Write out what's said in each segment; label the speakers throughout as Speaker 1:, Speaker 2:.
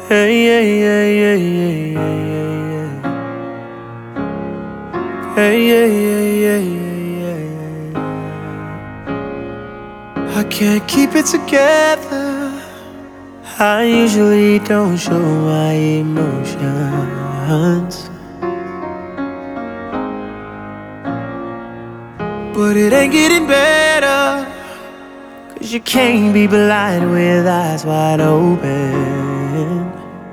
Speaker 1: Hey, yeah, yeah, yeah, yeah, yeah, yeah. Hey, yeah, yeah, yeah, yeah, yeah. I can't keep it together. I usually don't show my emotions, but it ain't getting better. 'Cause you can't be blind with eyes wide open.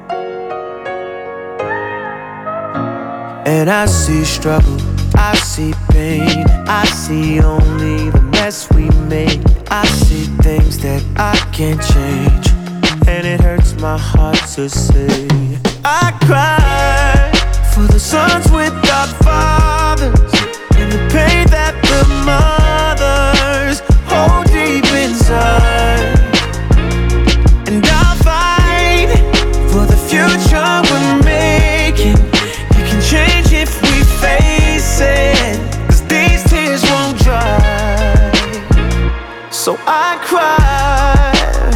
Speaker 1: And I see struggle, I see pain, I see only the mess we made. I see things that I can't change, and it hurts my heart to say. I cry for the sons without fathers, and the pain that the mothers hold deep inside. And I'll fight for the future we're making. You can change if we face it, 'cause these tears won't dry. So I cry.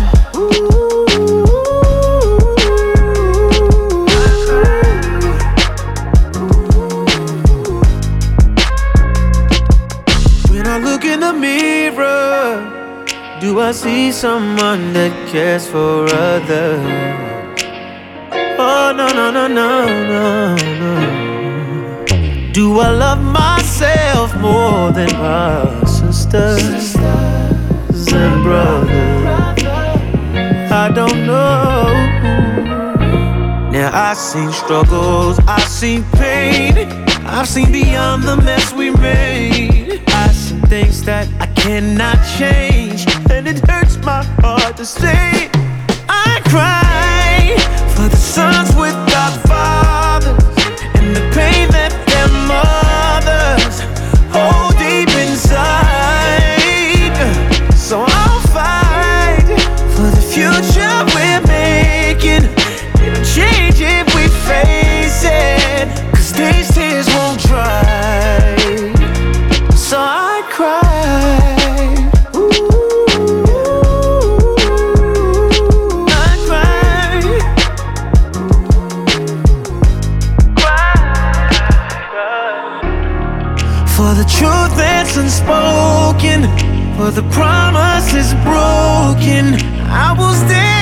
Speaker 1: When I look in the mirror, do I see someone that cares for others? Oh, no, no, no, no, no, no. Do I love myself more than my sisters and brothers? I don't know. Now I've seen struggles, I've seen pain, I've seen beyond the mess we made. I've seen things that I cannot change, and it hurts my heart to say. I cry for the sons without fathers, and the pain that their mothers hold deep inside. So I'll fight for the future we're making. It'll change if we face it, 'cause these tears won't dry. So I cry. For the truth that's unspoken, for the promise is broken, I will stand.